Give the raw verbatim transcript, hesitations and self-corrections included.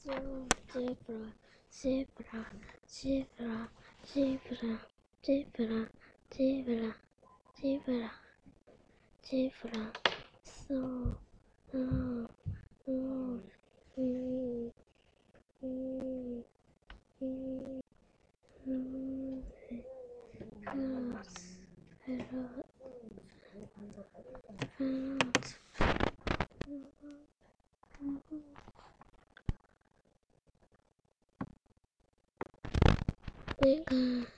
zebra, zebra, zebra, zebra, zebra, zebra, zebra, zebra, so, oh, oh, mm, mm, mm, mm, carrots, carrot, carrots, big,